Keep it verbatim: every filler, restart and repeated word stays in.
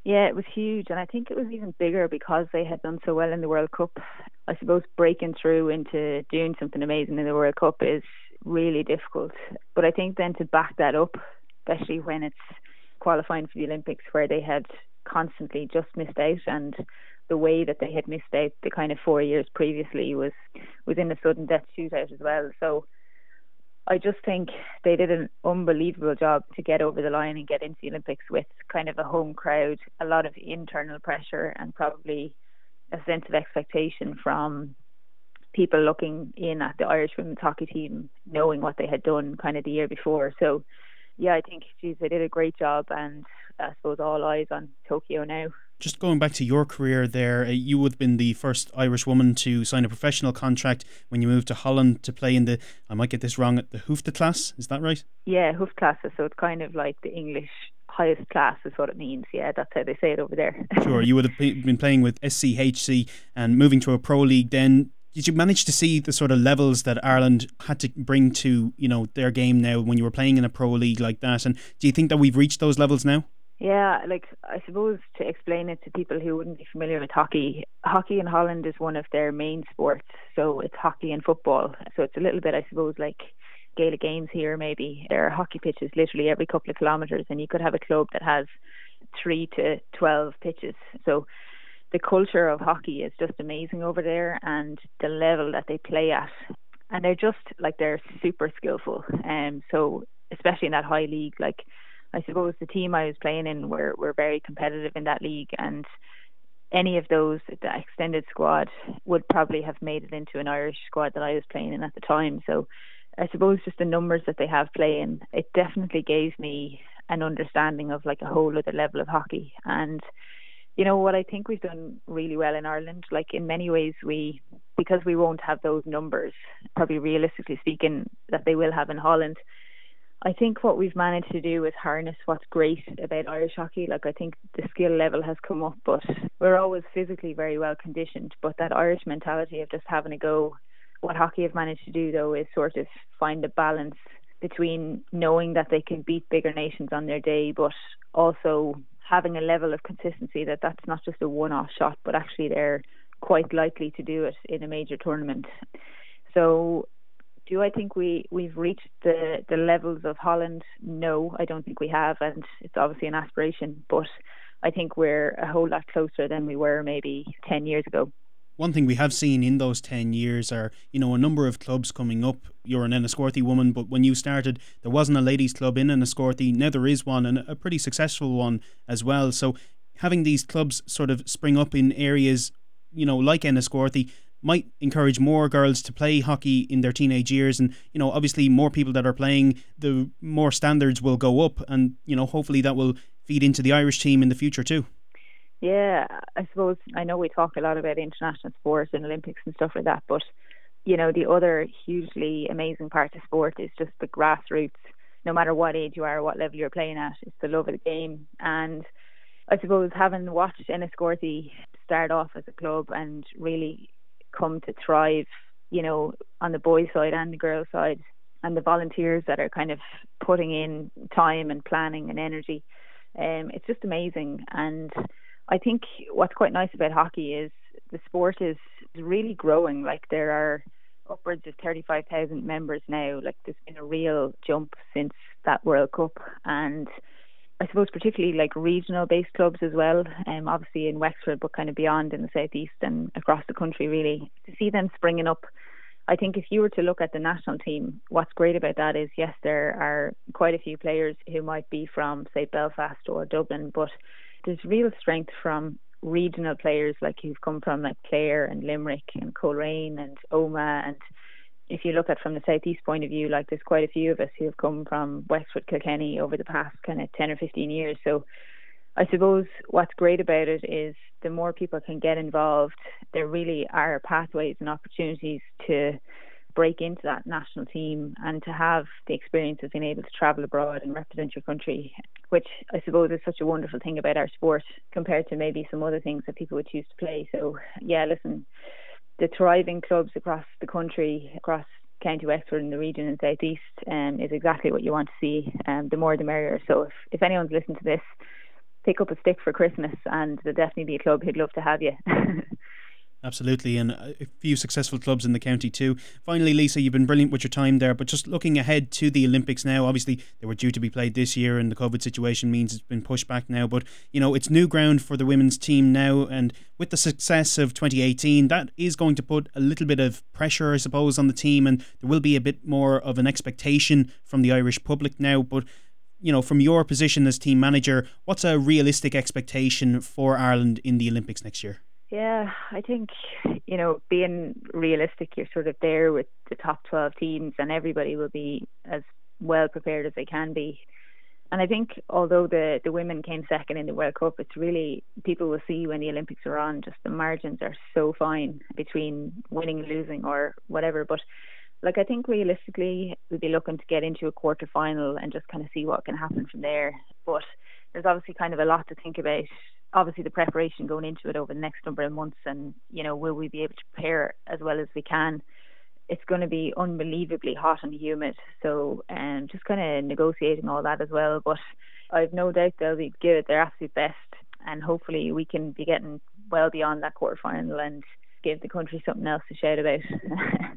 Yeah, it was huge, and I think it was even bigger because they had done so well in the World Cup. I suppose breaking through into doing something amazing in the World Cup is really difficult. But I think then to back that up, especially when it's qualifying for the Olympics where they had constantly just missed out, and the way that they had missed out the kind of four years previously was was in a sudden death shootout as well. So I just think they did an unbelievable job to get over the line and get into the Olympics with kind of a home crowd, a lot of internal pressure, and probably a sense of expectation from people looking in at the Irish women's hockey team, knowing what they had done kind of the year before. So, yeah, I think, geez, they did a great job, and I suppose all eyes on Tokyo now. Just going back to your career there, uh, you would have been the first Irish woman to sign a professional contract when you moved to Holland to play in the, I might get this wrong, the Hoofde class, is that right? Yeah, Hoofdklasse, so it's kind of like the English highest class is what it means. Yeah, that's how they say it over there. Sure, you would have been playing with S C H C and moving to a pro league then. Did you manage to see the sort of levels that Ireland had to bring to, you know, their game now when you were playing in a pro league like that? And do you think that we've reached those levels now? Yeah, like I suppose to explain it to people who wouldn't be familiar with hockey, hockey in Holland is one of their main sports. So it's hockey and football. So it's a little bit, I suppose, like Gaelic games here maybe. There are hockey pitches literally every couple of kilometres, and you could have a club that has three to twelve pitches. So the culture of hockey is just amazing over there, and the level that they play at. And they're just like, they're super skillful. Um, so especially in that high league, like I suppose the team I was playing in were, were very competitive in that league, and any of those, the extended squad, would probably have made it into an Irish squad that I was playing in at the time. So I suppose just the numbers that they have playing, it definitely gave me an understanding of like a whole other level of hockey. And you know what, I think we've done really well in Ireland. Like in many ways, we, because we won't have those numbers, probably realistically speaking, that they will have in Holland. I think what we've managed to do is harness what's great about Irish hockey. Like I think the skill level has come up, but we're always physically very well conditioned. But that Irish mentality of just having a go, what hockey have managed to do though is sort of find a balance between knowing that they can beat bigger nations on their day, but also having a level of consistency that that's not just a one-off shot, but actually they're quite likely to do it in a major tournament. So do I think we, we've reached the, the levels of Holland? No, I don't think we have, and it's obviously an aspiration, but I think we're a whole lot closer than we were maybe ten years ago. One thing we have seen in those ten years are, you know, a number of clubs coming up. You're an Enniscorthy woman, but when you started, there wasn't a ladies' club in Enniscorthy. Now there is one, and a pretty successful one as well. So having these clubs sort of spring up in areas, you know, like Enniscorthy, might encourage more girls to play hockey in their teenage years. And, you know, obviously more people that are playing, the more standards will go up. And, you know, hopefully that will feed into the Irish team in the future too. Yeah, I suppose I know we talk a lot about international sports and Olympics and stuff like that, but you know, the other hugely amazing part of sport is just the grassroots. No matter what age you are, what level you're playing at, it's the love of the game. And I suppose having watched Enniscorthy start off as a club and really come to thrive, you know, on the boys' side and the girls' side, and the volunteers that are kind of putting in time and planning and energy, um, it's just amazing. And I think what's quite nice about hockey is the sport is really growing. Like there are upwards of thirty-five thousand members now. Like there's been a real jump since that World Cup, and I suppose particularly like regional based clubs as well. Um, obviously in Wexford, but kind of beyond in the southeast and across the country. Really, to see them springing up. I think if you were to look at the national team, what's great about that is yes, there are quite a few players who might be from say Belfast or Dublin, but there's real strength from regional players like who've come from like Clare and Limerick and Coleraine and Omagh. And if you look at from the southeast point of view, like there's quite a few of us who have come from Wexford, Kilkenny over the past kind of ten or fifteen years. So I suppose what's great about it is the more people can get involved, there really are pathways and opportunities to break into that national team and to have the experience of being able to travel abroad and represent your country, which I suppose is such a wonderful thing about our sport compared to maybe some other things that people would choose to play. So yeah, listen, the thriving clubs across the country, across County Wexford and the region and South East um, is exactly what you want to see. Um, the more the merrier. So if, if anyone's listening to this pick up a stick for Christmas, and there'll definitely be a club who'd love to have you. Absolutely, and a few successful clubs in the county too. Finally, Lisa, you've been brilliant with your time there, but just looking ahead to the Olympics now, obviously they were due to be played this year and the COVID situation means it's been pushed back now, but you know, it's new ground for the women's team now, and with the success of twenty eighteen, that is going to put a little bit of pressure, I suppose, on the team, and there will be a bit more of an expectation from the Irish public now, but you know, from your position as team manager, what's a realistic expectation for Ireland in the Olympics next year? Yeah, I think, you know, being realistic, you're sort of there with the top twelve teams and everybody will be as well prepared as they can be. And I think although the, the women came second in the World Cup, it's really, people will see when the Olympics are on, just the margins are so fine between winning and losing or whatever. But like, I think realistically, we'll be looking to get into a quarter final and just kind of see what can happen from there. But there's obviously kind of a lot to think about. Obviously the preparation going into it over the next number of months, and you know, will we be able to prepare as well as we can? It's going to be unbelievably hot and humid, so um, just kind of negotiating all that as well. But I've no doubt they'll be give it their absolute best, and hopefully we can be getting well beyond that quarter final and give the country something else to shout about.